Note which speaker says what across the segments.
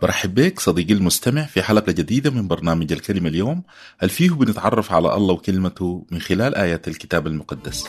Speaker 1: برحب بك صديقي المستمع في حلقة جديدة من برنامج الكلمة اليوم، فيه بنتعرف على الله وكلمته من خلال آيات الكتاب المقدس.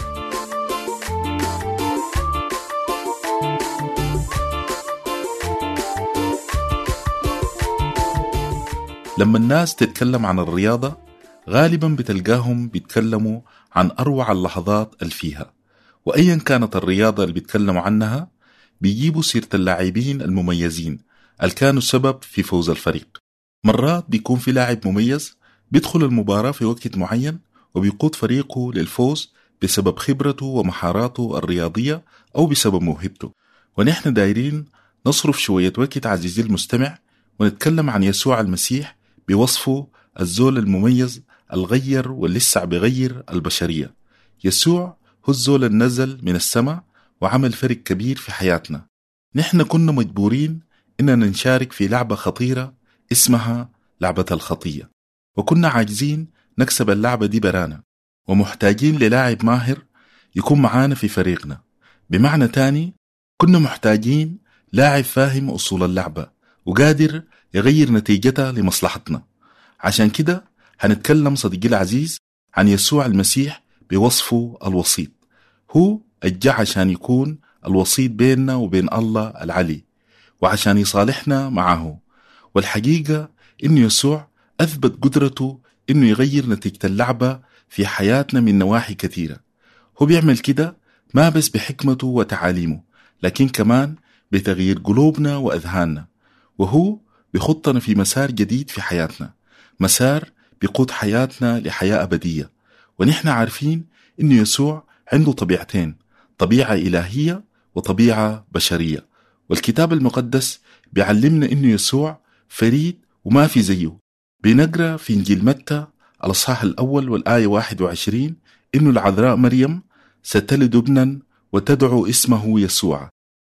Speaker 1: لما الناس تتكلم عن الرياضة غالبا بتلقاهم بيتكلموا عن أروع اللحظات اللي فيها، وأيا كانت الرياضة اللي بيتكلموا عنها بيجيبوا سيرة اللاعبين المميزين اللي كانوا السبب في فوز الفريق. مرات بيكون في لاعب مميز بيدخل المباراة في وقت معين وبيقود فريقه للفوز بسبب خبرته ومهاراته الرياضية أو بسبب موهبته. ونحن دايرين نصرف شوية وقت عزيزي المستمع ونتكلم عن يسوع المسيح بوصفه الزول المميز الغير واللسع بغير البشرية. يسوع هو الزول النزل من السماء وعمل فرق كبير في حياتنا. نحن كنا مجبورين إننا نشارك في لعبة خطيرة اسمها لعبة الخطية، وكنا عاجزين نكسب اللعبة دي برانا، ومحتاجين للاعب ماهر يكون معانا في فريقنا. بمعنى تاني كنا محتاجين لاعب فاهم أصول اللعبة وقادر يغير نتيجتها لمصلحتنا. عشان كده هنتكلم صديقي العزيز عن يسوع المسيح بوصفه الوسيط. هو الجاء عشان يكون الوسيط بيننا وبين الله العلي وعشان يصالحنا معه. والحقيقة إنه يسوع أثبت قدرته إنه يغير نتيجة اللعبة في حياتنا من نواحي كثيرة. هو بيعمل كده ما بس بحكمته وتعاليمه، لكن كمان بتغيير قلوبنا وأذهاننا، وهو بيخطنا في مسار جديد في حياتنا، مسار بيقود حياتنا لحياة أبدية. ونحن عارفين إنه يسوع عنده طبيعتين، طبيعة إلهية وطبيعة بشرية. والكتاب المقدس بيعلمنا إنه يسوع فريد وما في زيه. بنقرأ في إنجيل متى الأصحاح الأول والآية 21 إنه العذراء مريم ستلد ابنا وتدعو اسمه يسوع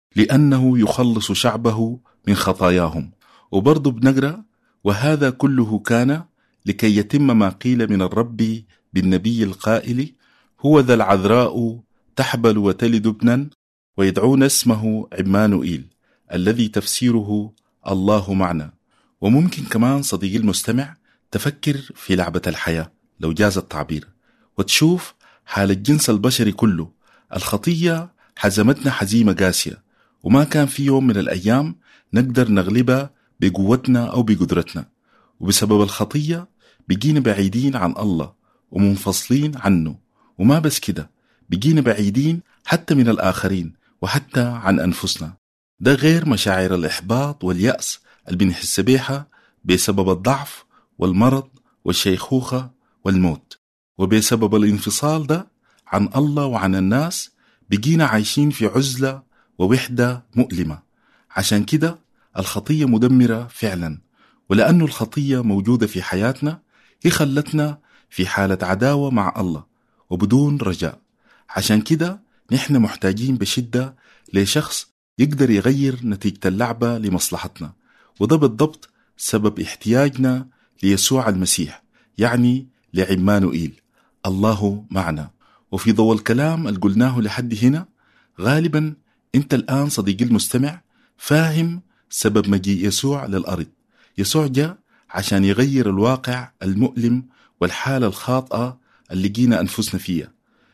Speaker 1: لأنه يخلص شعبه من خطاياهم. وبرضو بنقرأ وهذا كله كان لكي يتم ما قيل من الرب بالنبي القائل هو ذا العذراء تحبل وتلد ابنا ويدعون اسمه عمانوئيل الذي تفسيره الله معنا. وممكن كمان صديقي المستمع تفكر في لعبة الحياة لو جاز التعبير وتشوف حال الجنس البشري كله. الخطية حزمتنا حزيمة قاسية، وما كان في يوم من الأيام نقدر نغلبها بقوتنا أو بقدرتنا، وبسبب الخطية بقينا بعيدين عن الله ومنفصلين عنه. وما بس كده، بقينا بعيدين حتى من الآخرين وحتى عن أنفسنا. ده غير مشاعر الإحباط واليأس اللي بنحس بيها بسبب الضعف والمرض والشيخوخة والموت. وبسبب الانفصال ده عن الله وعن الناس بقينا عايشين في عزلة ووحدة مؤلمة. عشان كده الخطية مدمرة فعلا، ولأنه الخطية موجودة في حياتنا هي خلتنا في حالة عداوة مع الله وبدون رجاء. عشان كده نحن محتاجين بشدة لشخص يقدر يغير نتيجة اللعبة لمصلحتنا، وده بالضبط سبب احتياجنا ليسوع المسيح، يعني لعمانوئيل الله معنا. وفي ضوء الكلام اللي قلناه لحد هنا غالبا انت الآن صديقي المستمع فاهم سبب مجيء يسوع للأرض. يسوع جاء عشان يغير الواقع المؤلم والحالة الخاطئة اللي لقينا أنفسنا فيها.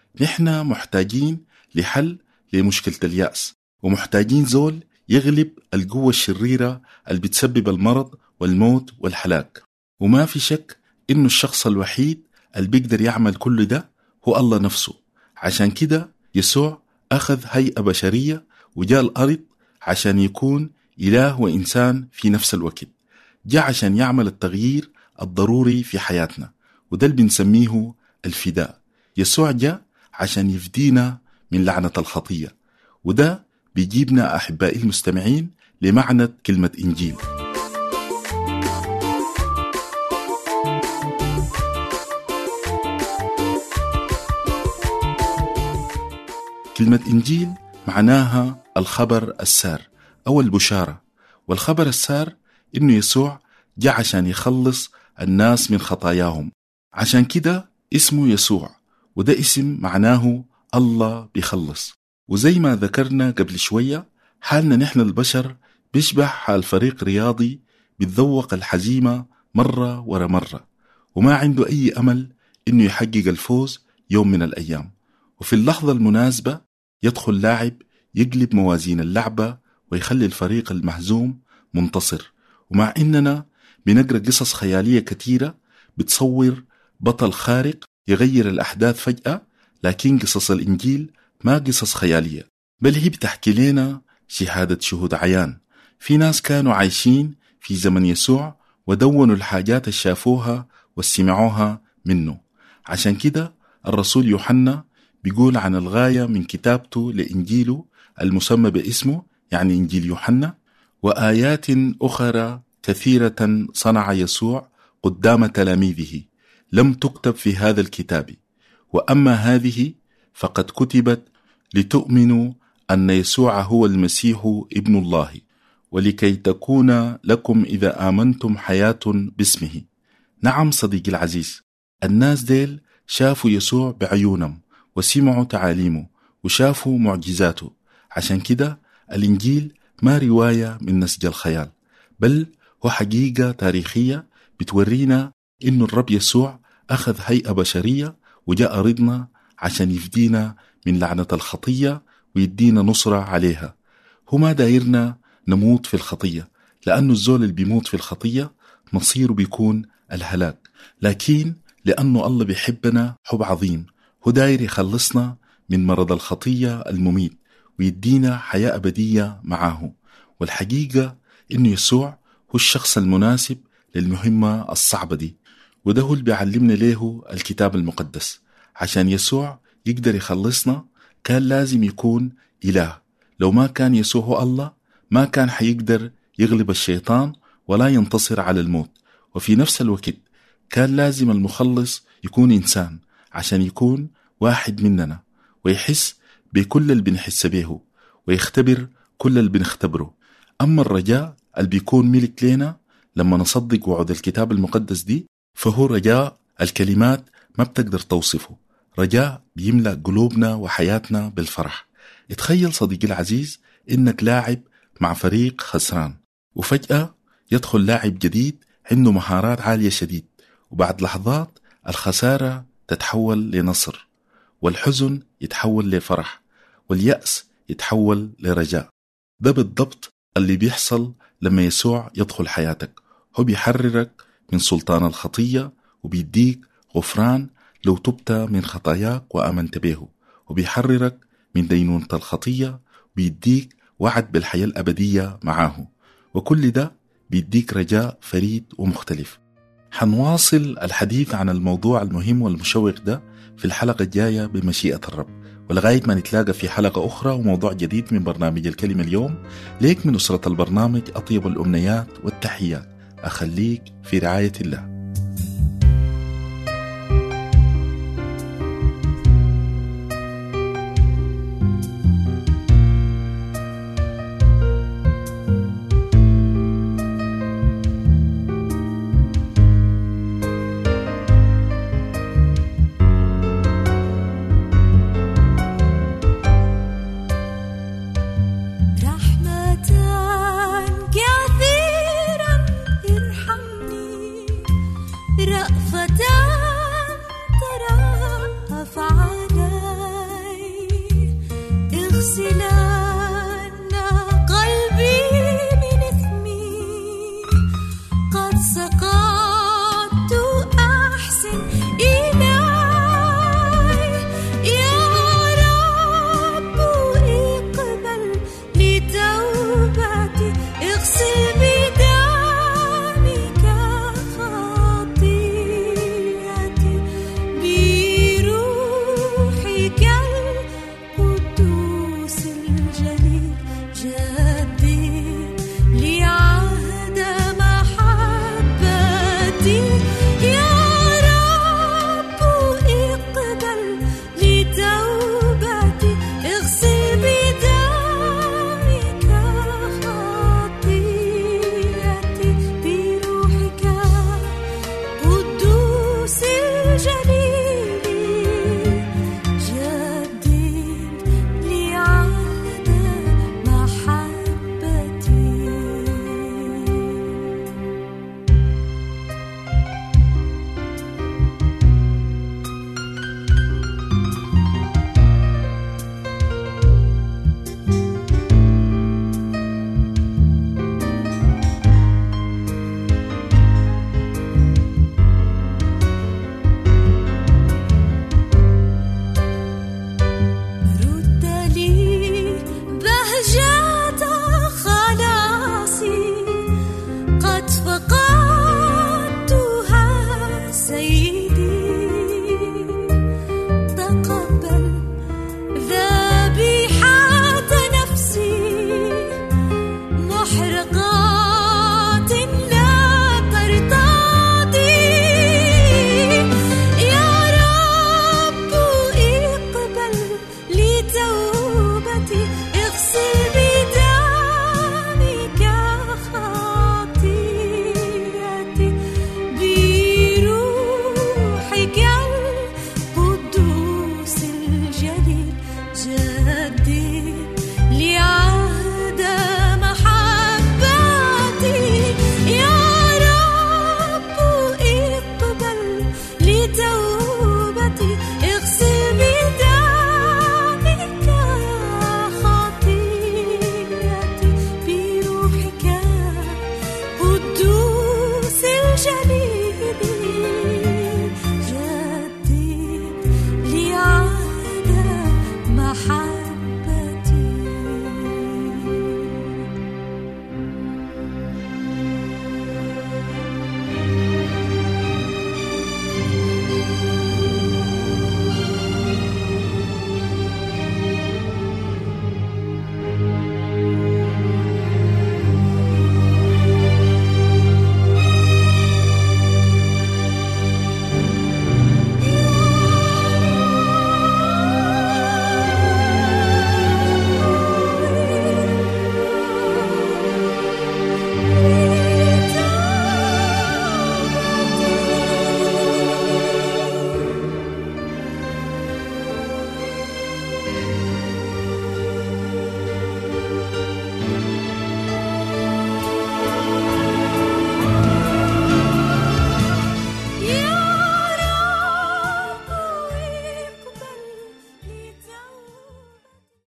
Speaker 1: نحن محتاجين لحل لمشكلة اليأس، ومحتاجين زول يغلب القوة الشريرة اللي بتسبب المرض والموت والحلاك. وما في شك إنه الشخص الوحيد اللي بيقدر يعمل كل ده هو الله نفسه. عشان كده يسوع أخذ هيئة بشرية وجاء الأرض عشان يكون إله وإنسان في نفس الوقت. جاء عشان يعمل التغيير الضروري في حياتنا، وده اللي بنسميه الفداء. يسوع جاء عشان يفدينا من لعنة الخطية، وده بيجيبنا أحبائي المستمعين لمعنى كلمة إنجيل. كلمة إنجيل معناها الخبر السار أو البشارة. والخبر السار إنه يسوع جاء عشان يخلص الناس من خطاياهم. عشان كده اسمه يسوع، وده اسم معناه الله بيخلص. وزي ما ذكرنا قبل شوية حالنا نحن البشر بيشبه حال فريق رياضي بيتذوق الحزيمة مرة ورا مرة، وما عنده أي أمل إنه يحقق الفوز يوم من الأيام. وفي اللحظة المناسبة يدخل لاعب يقلب موازين اللعبة ويخلي الفريق المهزوم منتصر. ومع إننا بنقرأ قصص خيالية كتيرة بتصور بطل خارق يغير الأحداث فجأة، لكن قصص الإنجيل ما قصص خيالية، بل هي بتحكي لنا شهادة شهود عيان. في ناس كانوا عايشين في زمن يسوع ودونوا الحاجات اللي شافوها وسمعوها منه. عشان كده الرسول يوحنا بيقول عن الغاية من كتابته لإنجيله المسمى باسمه، يعني إنجيل يوحنا: وآيات أخرى كثيرة صنع يسوع قدام تلاميذه لم تكتب في هذا الكتاب، وأما هذه فقد كتبت لتؤمنوا أن يسوع هو المسيح ابن الله، ولكي تكون لكم إذا آمنتم حياة باسمه. نعم صديقي العزيز، الناس ديل شافوا يسوع بعيونهم وسمعوا تعاليمه وشافوا معجزاته. عشان كده الإنجيل ما رواية من نسج الخيال، بل هو حقيقة تاريخية بتورينا إنه الرب يسوع أخذ هيئة بشرية وجاء أرضنا عشان يفدينا من لعنة الخطية ويدينا نصرة عليها. هو ما دايرنا نموت في الخطية، لأنه الزول اللي بيموت في الخطية مصيره بيكون الهلاك، لكن لأنه الله بيحبنا حب عظيم هو داير يخلصنا من مرض الخطية المميت ويدينا حياة أبدية معاه. والحقيقة إنه يسوع هو الشخص المناسب للمهمة الصعبة دي، وده هو اللي بيعلمنا له الكتاب المقدس. عشان يسوع يقدر يخلصنا كان لازم يكون إله. لو ما كان يسوع هو الله ما كان حيقدر يغلب الشيطان ولا ينتصر على الموت. وفي نفس الوقت كان لازم المخلص يكون إنسان عشان يكون واحد مننا ويحس بكل اللي بنحس به ويختبر كل اللي بنختبره. أما الرجاء اللي بيكون ملك لنا لما نصدق وعد الكتاب المقدس دي فهو رجاء الكلمات ما بتقدر توصفه، رجاء بيملأ قلوبنا وحياتنا بالفرح. اتخيل صديقي العزيز إنك لاعب مع فريق خسران، وفجأة يدخل لاعب جديد عنده مهارات عالية شديد، وبعد لحظات الخسارة تتحول لنصر، والحزن يتحول لفرح، واليأس يتحول لرجاء. ده بالضبط اللي بيحصل لما يسوع يدخل حياتك. هو بيحررك من سلطان الخطية وبيديك غفران لو تبت من خطاياك وآمنت به، وبيحررك من دينونة الخطية وبيديك وعد بالحياة الأبدية معاه، وكل ده بيديك رجاء فريد ومختلف. حنواصل الحديث عن الموضوع المهم والمشوق ده في الحلقة الجاية بمشيئة الرب، ولغاية ما نتلاقى في حلقة أخرى وموضوع جديد من برنامج الكلمة اليوم. ليك من أسرة البرنامج أطيب الأمنيات والتحيات، أخليك في رعاية الله.